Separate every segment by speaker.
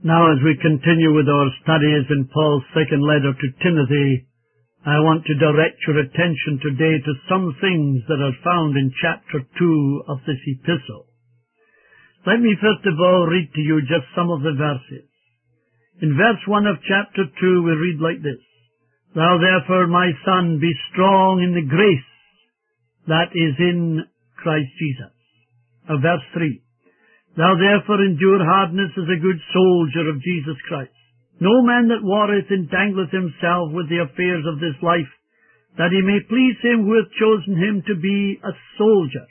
Speaker 1: Now, as we continue with our studies in Paul's second letter to Timothy, I want to direct your attention today to some things that are found in chapter 2 of this epistle. Let me first of all read to you just some of the verses. In verse 1 of chapter 2 we read like this: Thou therefore, my son, be strong in the grace that is in Christ Jesus. Verse 3. Thou therefore endure hardness as a good soldier of Jesus Christ. No man that warreth entangleth himself with the affairs of this life, that he may please him who hath chosen him to be a soldier.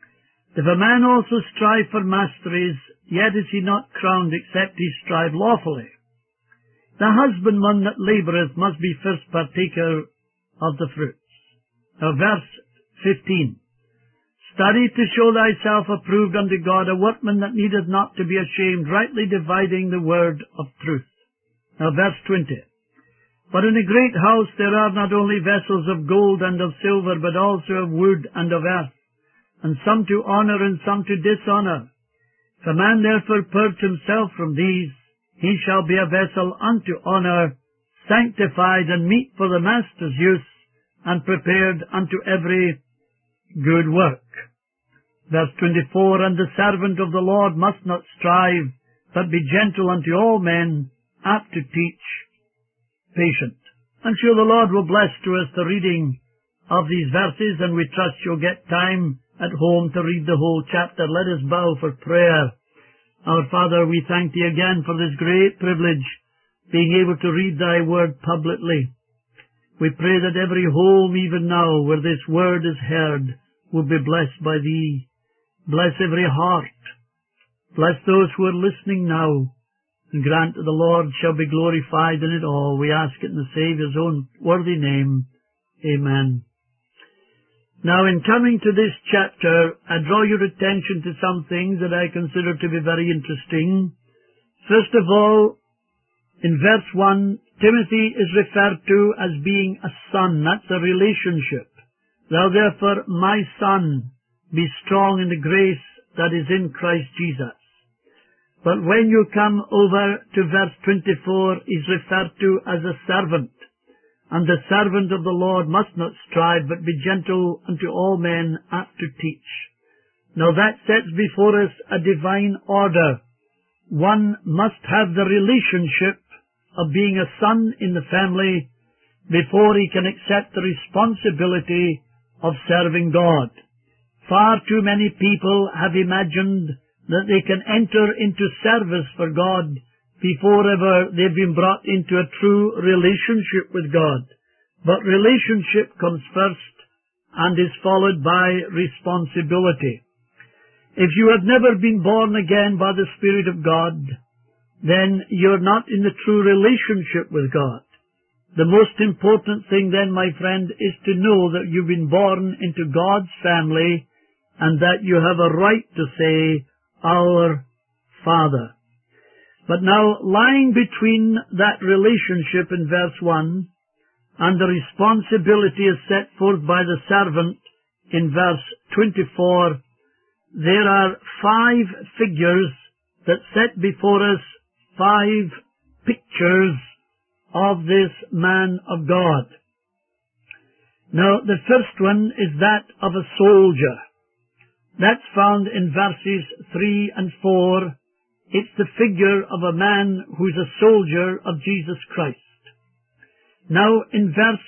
Speaker 1: If a man also strive for masteries, yet is he not crowned except he strive lawfully. The husbandman that laboureth must be first partaker of the fruits. Verse 15. Study to show thyself approved unto God, a workman that needeth not to be ashamed, rightly dividing the word of truth. Verse 20. But in a great house there are not only vessels of gold and of silver, but also of wood and of earth, and some to honour and some to dishonour. If a man therefore purge himself from these, he shall be a vessel unto honour, sanctified and meet for the master's use, and prepared unto every good work. Verse 24, And the servant of the Lord must not strive, but be gentle unto all men, apt to teach, patient. I'm sure the Lord will bless to us the reading of these verses, and we trust you'll get time at home to read the whole chapter. Let us bow for prayer. Our Father, we thank Thee again for this great privilege, being able to read Thy Word publicly. We pray that every home, even now, where this Word is heard, will be blessed by Thee. Bless every heart. Bless those who are listening now, and grant that the Lord shall be glorified in it all. We ask it in the Saviour's own worthy name. Amen. Now, in coming to this chapter, I draw your attention to some things that I consider to be very interesting. First of all, in verse 1, Timothy is referred to as being a son. That's a relationship. Thou therefore, my son, be strong in the grace that is in Christ Jesus. But when you come over to verse 24, he's referred to as a servant. And the servant of the Lord must not strive, but be gentle unto all men, apt to teach. Now that sets before us a divine order. One must have the relationship of being a son in the family before he can accept the responsibility of serving God. Far too many people have imagined that they can enter into service for God before ever they've been brought into a true relationship with God. But relationship comes first and is followed by responsibility. If you have never been born again by the Spirit of God, then you're not in the true relationship with God. The most important thing then, my friend, is to know that you've been born into God's family and that you have a right to say, Our Father. But now, lying between that relationship in verse 1 and the responsibility is set forth by the servant in verse 24, there are 5 figures that set before us 5 pictures of this man of God. Now, the first one is that of a soldier. That's found in verses 3 and 4. It's the figure of a man who's a soldier of Jesus Christ. Now, in verse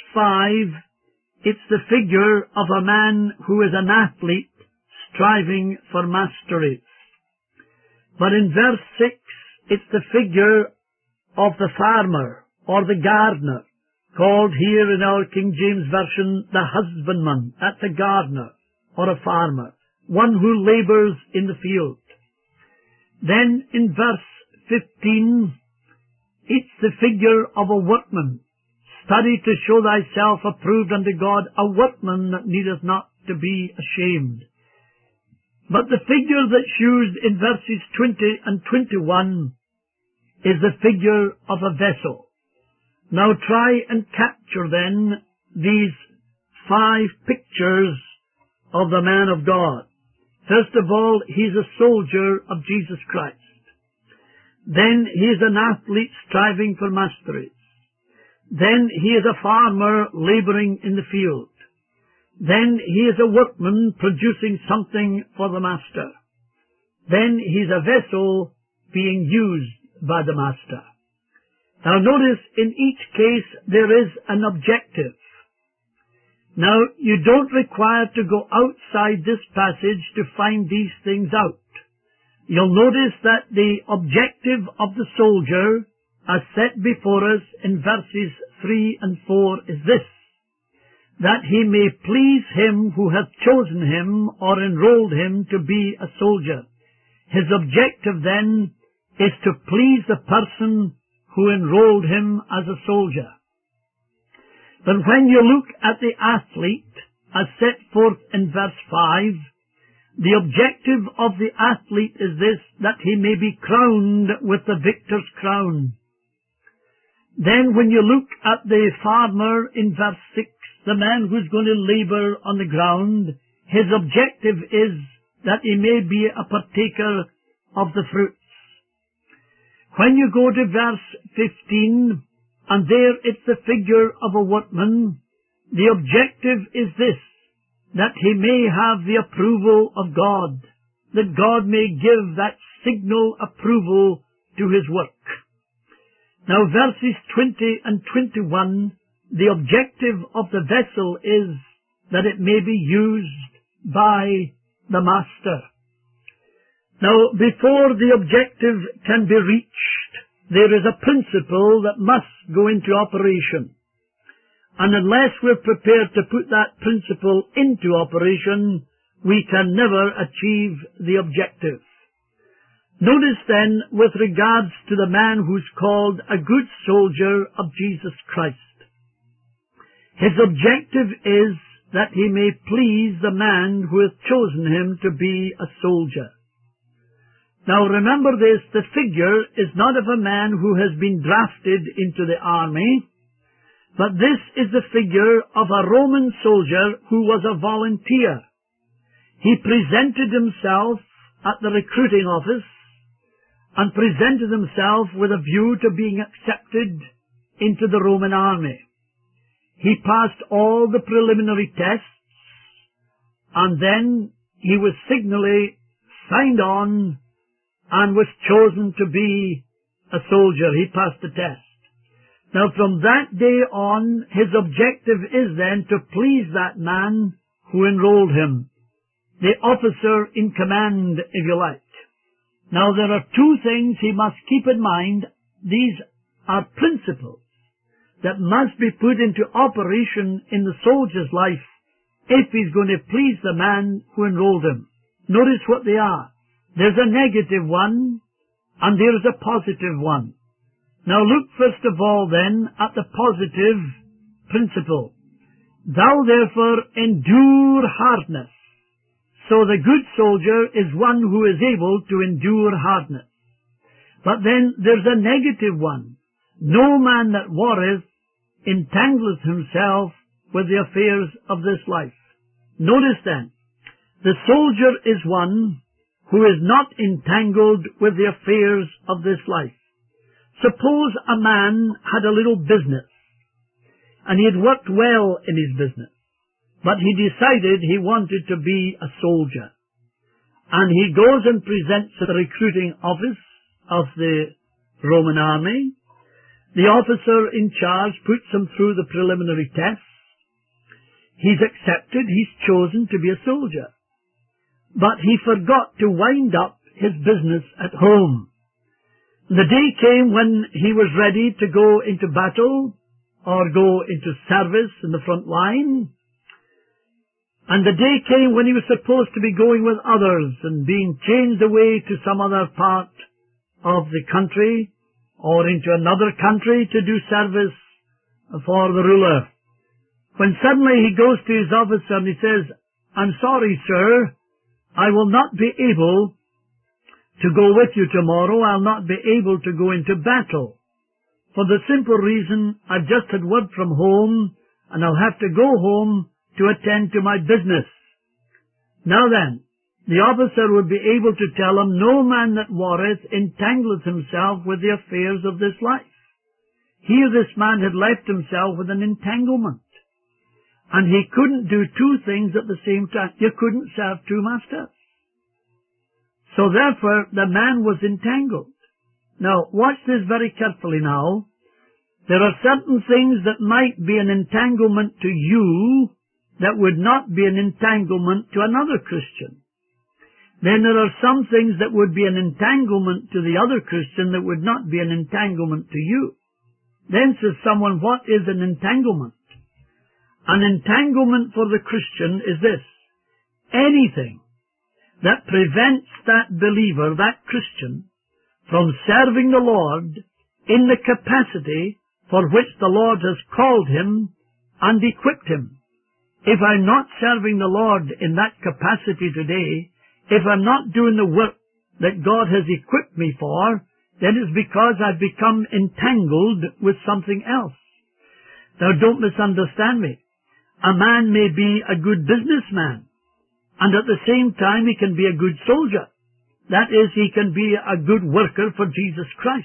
Speaker 1: 5, it's the figure of a man who is an athlete striving for mastery. But in verse 6, it's the figure of the farmer or the gardener, called here in our King James Version the husbandman. That's a gardener or a farmer, one who labours in the field. Then in verse 15, it's the figure of a workman. Study to show thyself approved unto God, a workman that needeth not to be ashamed. But the figure that's used in verses 20 and 21 is the figure of a vessel. Now try and capture then these 5 pictures of the man of God. First of all, he's a soldier of Jesus Christ. Then he is an athlete striving for masteries. Then he is a farmer laboring in the field. Then he is a workman producing something for the master. Then he is a vessel being used by the master. Now notice, in each case there is an objective. Now, you don't require to go outside this passage to find these things out. You'll notice that the objective of the soldier, as set before us in verses 3 and 4, is this: that he may please him who hath chosen him or enrolled him to be a soldier. His objective then is to please the person who enrolled him as a soldier. But when you look at the athlete, as set forth in verse 5, the objective of the athlete is this: that he may be crowned with the victor's crown. Then when you look at the farmer in verse 6, the man who's going to labor on the ground, his objective is that he may be a partaker of the fruits. When you go to verse 15, and there it's the figure of a workman, the objective is this: that he may have the approval of God, that God may give that signal approval to his work. Now verses 20 and 21, the objective of the vessel is that it may be used by the master. Now, before the objective can be reached, there is a principle that must go into operation. And unless we're prepared to put that principle into operation, we can never achieve the objective. Notice then, with regards to the man who's called a good soldier of Jesus Christ, his objective is that he may please the man who hath chosen him to be a soldier. Now remember this: the figure is not of a man who has been drafted into the army, but this is the figure of a Roman soldier who was a volunteer. He presented himself at the recruiting office and presented himself with a view to being accepted into the Roman army. He passed all the preliminary tests, and then he was signally signed on and was chosen to be a soldier. He passed the test. Now from that day on, his objective is then to please that man who enrolled him, the officer in command, if you like. Now there are two things he must keep in mind. These are principles that must be put into operation in the soldier's life if he's going to please the man who enrolled him. Notice what they are. There's a negative one, and there's a positive one. Now look first of all then at the positive principle. Thou therefore endure hardness. So the good soldier is one who is able to endure hardness. But then there's a negative one. No man that warreth entangleth himself with the affairs of this life. Notice then, the soldier is one who is not entangled with the affairs of this life. Suppose a man had a little business, and he had worked well in his business, but he decided he wanted to be a soldier. And he goes and presents at the recruiting office of the Roman army. The officer in charge puts him through the preliminary tests. He's accepted, he's chosen to be a soldier. But he forgot to wind up his business at home. The day came when he was ready to go into battle or go into service in the front line. And the day came when he was supposed to be going with others and being changed away to some other part of the country or into another country to do service for the ruler. When suddenly he goes to his officer and he says, "I'm sorry, sir, I will not be able to go with you tomorrow. I'll not be able to go into battle. For the simple reason I've just had word from home and I'll have to go home to attend to my business." Now then, the officer would be able to tell him, no man that warreth entangleth himself with the affairs of this life. Here this man had left himself with an entanglement. And he couldn't do two things at the same time. You couldn't serve two masters. So therefore, the man was entangled. Now, watch this very carefully now. There are certain things that might be an entanglement to you that would not be an entanglement to another Christian. Then there are some things that would be an entanglement to the other Christian that would not be an entanglement to you. Then says someone, what is an entanglement? An entanglement for the Christian is this: anything that prevents that believer, that Christian, from serving the Lord in the capacity for which the Lord has called him and equipped him. If I'm not serving the Lord in that capacity today, if I'm not doing the work that God has equipped me for, then it's because I've become entangled with something else. Now, don't misunderstand me. A man may be a good businessman, and at the same time he can be a good soldier. That is, he can be a good worker for Jesus Christ.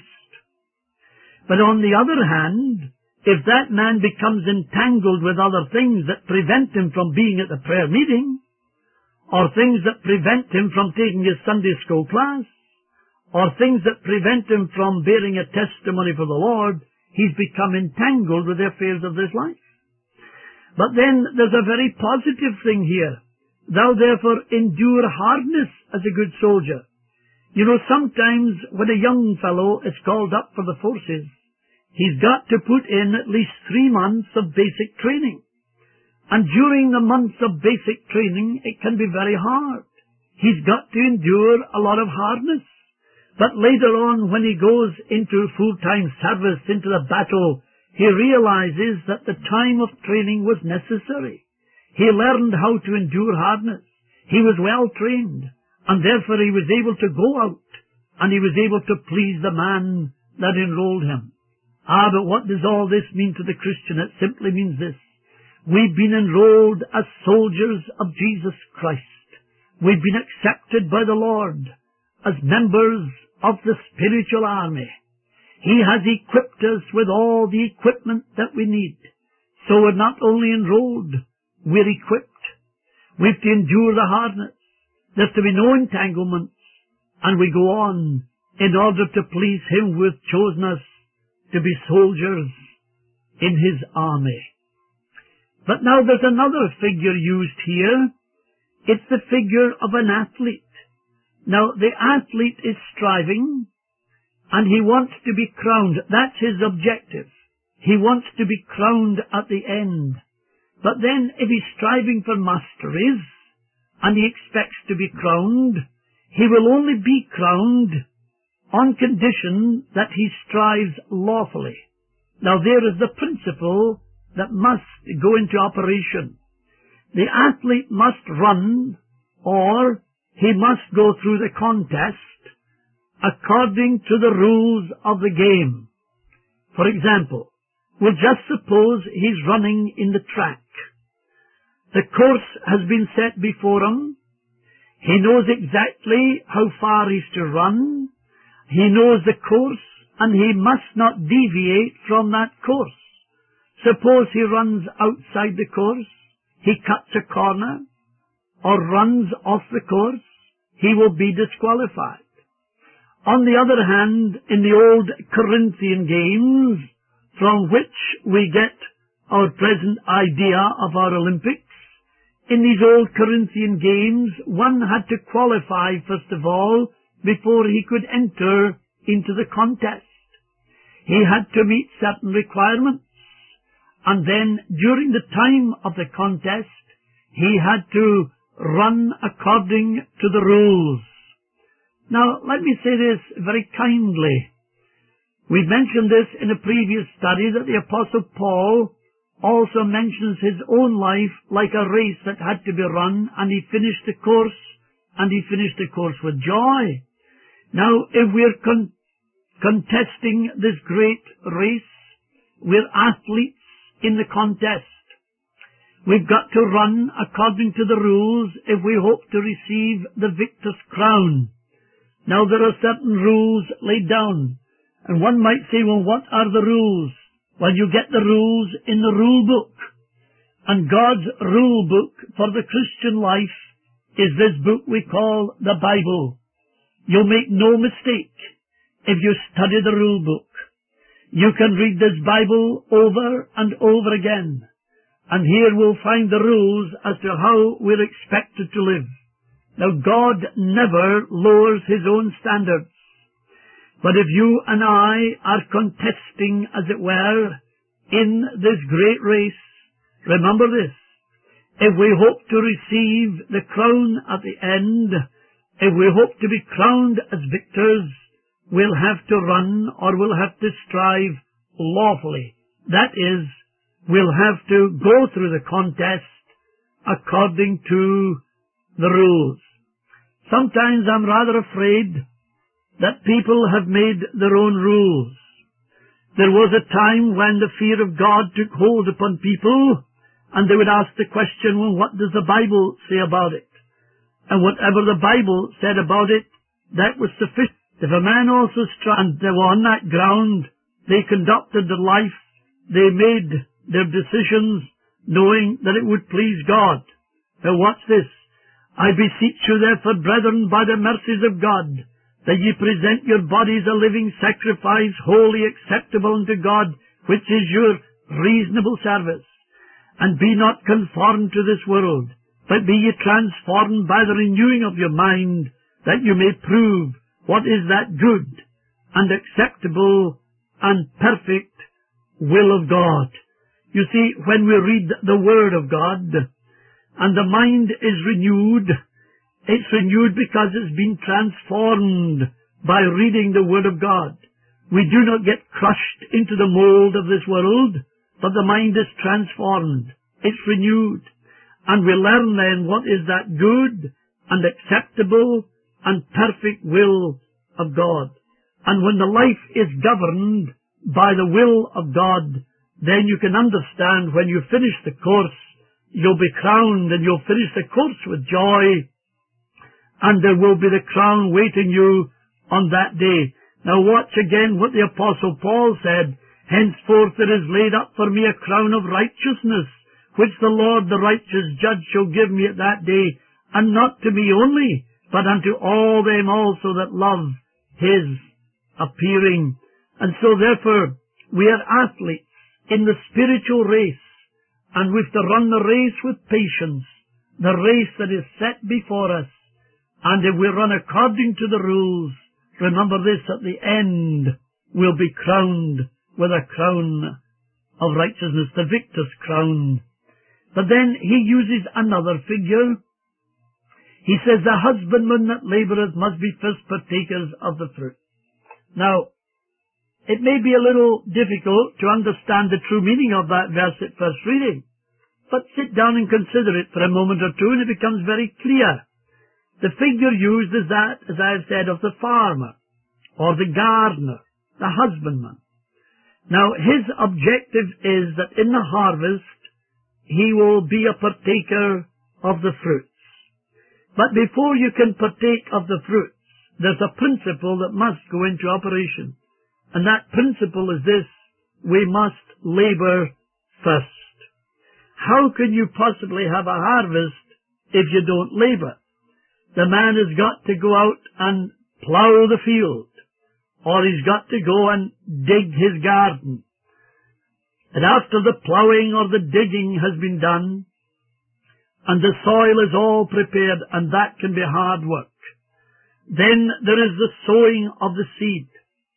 Speaker 1: But on the other hand, if that man becomes entangled with other things that prevent him from being at the prayer meeting, or things that prevent him from taking his Sunday school class, or things that prevent him from bearing a testimony for the Lord, he's become entangled with the affairs of this life. But then there's a very positive thing here. Thou therefore endure hardness as a good soldier. You know, sometimes when a young fellow is called up for the forces, he's got to put in at least 3 months of basic training. And during the months of basic training, it can be very hard. He's got to endure a lot of hardness. But later on, when he goes into full-time service, into the battle, he realizes that the time of training was necessary. He learned how to endure hardness. He was well trained, and therefore he was able to go out, and he was able to please the man that enrolled him. But what does all this mean to the Christian? It simply means this: we've been enrolled as soldiers of Jesus Christ. We've been accepted by the Lord as members of the spiritual army. He has equipped us with all the equipment that we need. So we're not only enrolled, we're equipped. We've to endure the hardness. There's to be no entanglements. And we go on in order to please Him who has chosen us to be soldiers in His army. But now there's another figure used here. It's the figure of an athlete. Now, the athlete is striving, and he wants to be crowned. That's his objective. He wants to be crowned at the end. But then, if he's striving for masteries, and he expects to be crowned, he will only be crowned on condition that he strives lawfully. Now, there is the principle that must go into operation. The athlete must run, or he must go through the contest according to the rules of the game. For example, we'll just suppose he's running in the track. The course has been set before him. He knows exactly how far he's to run. He knows the course, and he must not deviate from that course. Suppose he runs outside the course, he cuts a corner, or runs off the course, he will be disqualified. On the other hand, in the old Corinthian games, from which we get our present idea of our Olympics, in these old Corinthian games, one had to qualify, first of all, before he could enter into the contest. He had to meet certain requirements, and then, during the time of the contest, he had to run according to the rules. Now, let me say this very kindly. We mentioned this in a previous study, that the Apostle Paul also mentions his own life like a race that had to be run, and he finished the course, and he finished the course with joy. Now, if we're contesting this great race, we're athletes in the contest. We've got to run according to the rules if we hope to receive the victor's crown. Now there are certain rules laid down, and one might say, well, what are the rules? Well, you get the rules in the rule book. And God's rule book for the Christian life is this book we call the Bible. You'll make no mistake if you study the rule book. You can read this Bible over and over again, and here we'll find the rules as to how we're expected to live. Now, God never lowers His own standards. But if you and I are contesting, as it were, in this great race, remember this: if we hope to receive the crown at the end, if we hope to be crowned as victors, we'll have to run, or we'll have to strive lawfully. That is, we'll have to go through the contest according to the rules. Sometimes I'm rather afraid that people have made their own rules. There was a time when the fear of God took hold upon people, and they would ask the question, well, what does the Bible say about it? And whatever the Bible said about it, that was sufficient. If a man also and they were on that ground, they conducted their life, they made their decisions, knowing that it would please God. Now watch this. I beseech you therefore, brethren, by the mercies of God, that ye present your bodies a living sacrifice, wholly acceptable unto God, which is your reasonable service. And be not conformed to this world, but be ye transformed by the renewing of your mind, that you may prove what is that good and acceptable and perfect will of God. You see, when we read the Word of God, and the mind is renewed, it's renewed because it's been transformed by reading the Word of God. We do not get crushed into the mold of this world, but the mind is transformed. It's renewed. And we learn then what is that good and acceptable and perfect will of God. And when the life is governed by the will of God, then you can understand when you finish the course, you'll be crowned, and you'll finish the course with joy, and there will be the crown waiting you on that day. Now watch again what the Apostle Paul said. Henceforth there is laid up for me a crown of righteousness, which the Lord the righteous judge shall give me at that day, and not to me only, but unto all them also that love His appearing. And so therefore we are athletes in the spiritual race, and we've to run the race with patience, the race that is set before us. And if we run according to the rules, remember this, at the end we'll be crowned with a crown of righteousness, the victor's crown. But then he uses another figure. He says, the husbandman that laboureth must be first partakers of the fruit. Now, it may be a little difficult to understand the true meaning of that verse at first reading, but sit down and consider it for a moment or two, and it becomes very clear. The figure used is that, as I have said, of the farmer, or the gardener, the husbandman. Now, his objective is that in the harvest, he will be a partaker of the fruits. But before you can partake of the fruits, there's a principle that must go into operation. And that principle is this: we must labour first. How can you possibly have a harvest if you don't labour? The man has got to go out and plough the field, or he's got to go and dig his garden. And after the ploughing or the digging has been done, and the soil is all prepared, and that can be hard work, then there is the sowing of the seed.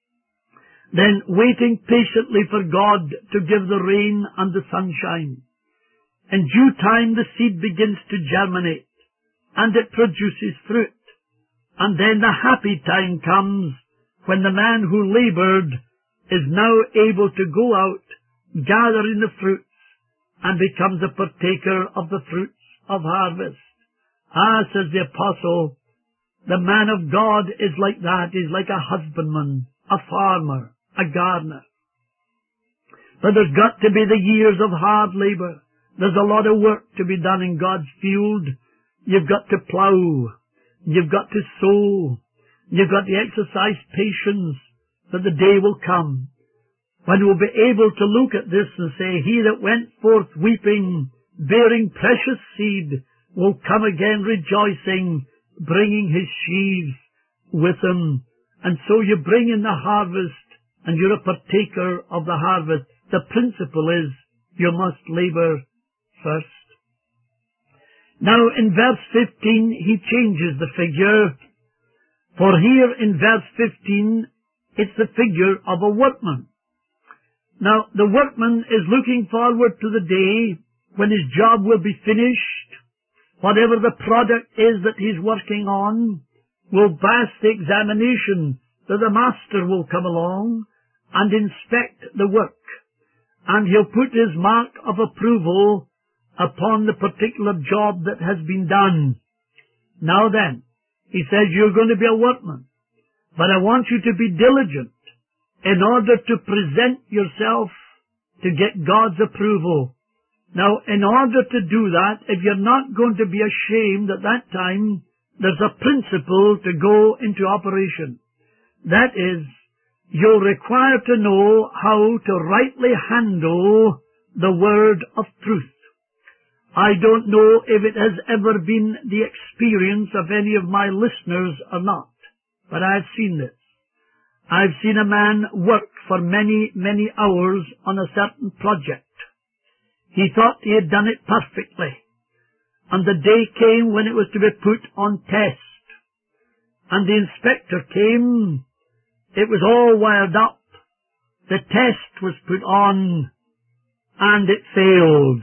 Speaker 1: Then waiting patiently for God to give the rain and the sunshine. In due time the seed begins to germinate, and it produces fruit. And then the happy time comes when the man who laboured is now able to go out, gather in the fruits, and becomes a partaker of the fruits of harvest. Ah, says the apostle, the man of God is like that. He's like a husbandman, a farmer, a gardener. But there's got to be the years of hard labour. There's a lot of work to be done in God's field. You've got to plough. You've got to sow. You've got to exercise patience that the day will come when we'll be able to look at this and say, he that went forth weeping, bearing precious seed, will come again rejoicing, bringing his sheaves with him. And so you bring in the harvest, and you're a partaker of the harvest. The principle is, you must labor first. Now in verse 15, he changes the figure. For here in verse 15, it's the figure of a workman. Now, the workman is looking forward to the day when his job will be finished. Whatever the product is that he's working on will pass the examination, that the master will come along and inspect the work. And he'll put his mark of approval upon the particular job that has been done. Now then, he says, you're going to be a workman, but I want you to be diligent in order to present yourself to get God's approval. Now, in order to do that, if you're not going to be ashamed at that time, there's a principle to go into operation. That is, you're required to know how to rightly handle the word of truth. I don't know if it has ever been the experience of any of my listeners or not, but I've seen this. I've seen a man work for many, many hours on a certain project. He thought he had done it perfectly, and the day came when it was to be put on test. And the inspector came. It was all wired up. The test was put on, and it failed.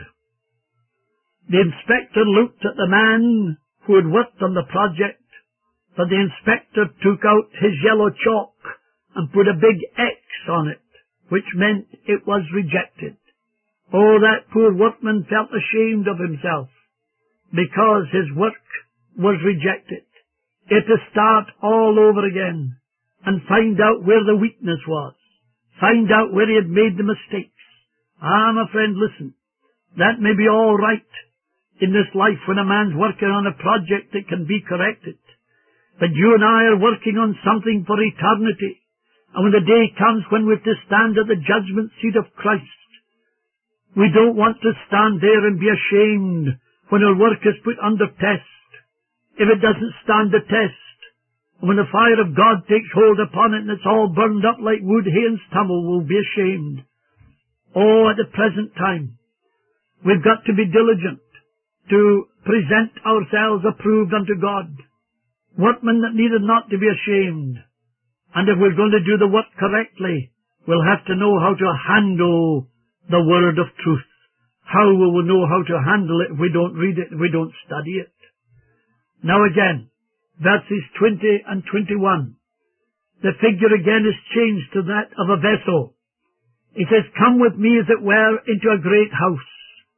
Speaker 1: The inspector looked at the man who had worked on the project, but the inspector took out his yellow chalk and put a big X on it, which meant it was rejected. Oh, that poor workman felt ashamed of himself, because his work was rejected. He had to start all over again and find out where the weakness was, find out where he had made the mistakes. Ah, my friend, listen, that may be all right in this life when a man's working on a project that can be corrected. But you and I are working on something for eternity. And when the day comes when we have to stand at the judgment seat of Christ, we don't want to stand there and be ashamed when our work is put under test. If it doesn't stand the test, and when the fire of God takes hold upon it and it's all burned up like wood, hay and stubble, we'll be ashamed. Oh, at the present time, we've got to be diligent to present ourselves approved unto God. Workmen that needed not to be ashamed. And if we're going to do the work correctly, we'll have to know how to handle the word of truth. How will we know how to handle it if we don't read it, if we don't study it? Now again, verses 20 and 21. The figure again is changed to that of a vessel. It says, come with me, as it were, into a great house.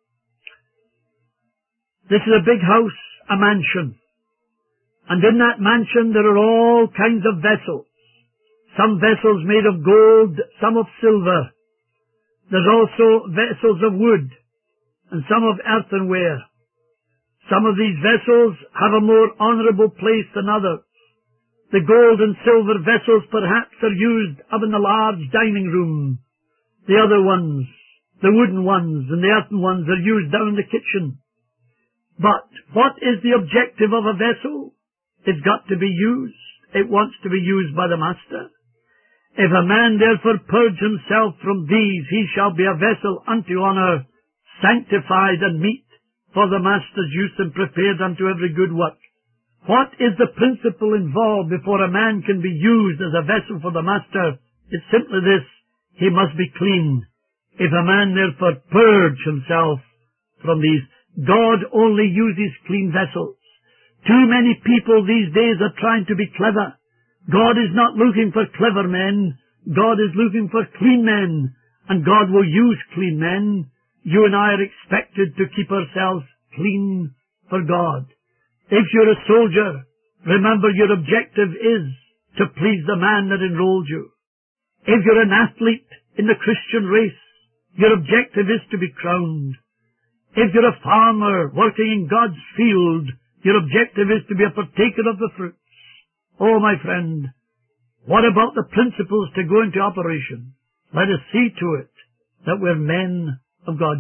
Speaker 1: This is a big house, a mansion. And in that mansion there are all kinds of vessels. Some vessels made of gold, some of silver. There's also vessels of wood, and some of earthenware. Some of these vessels have a more honourable place than others. The gold and silver vessels perhaps are used up in the large dining room. The other ones, the wooden ones and the earthen ones, are used down in the kitchen. But what is the objective of a vessel? It's got to be used. It wants to be used by the master. If a man therefore purge himself from these, he shall be a vessel unto honour, sanctified and meet for the master's use, and prepared unto every good work. What is the principle involved before a man can be used as a vessel for the master? It's simply this: he must be clean. If a man therefore purge himself from these, God only uses clean vessels. Too many people these days are trying to be clever. God is not looking for clever men. God is looking for clean men. And God will use clean men. You and I are expected to keep ourselves clean for God. If you're a soldier, remember your objective is to please the man that enrolled you. If you're an athlete in the Christian race, your objective is to be crowned. If you're a farmer working in God's field, your objective is to be a partaker of the fruits. Oh, my friend, what about the principles to go into operation? Let us see to it that we're men of God.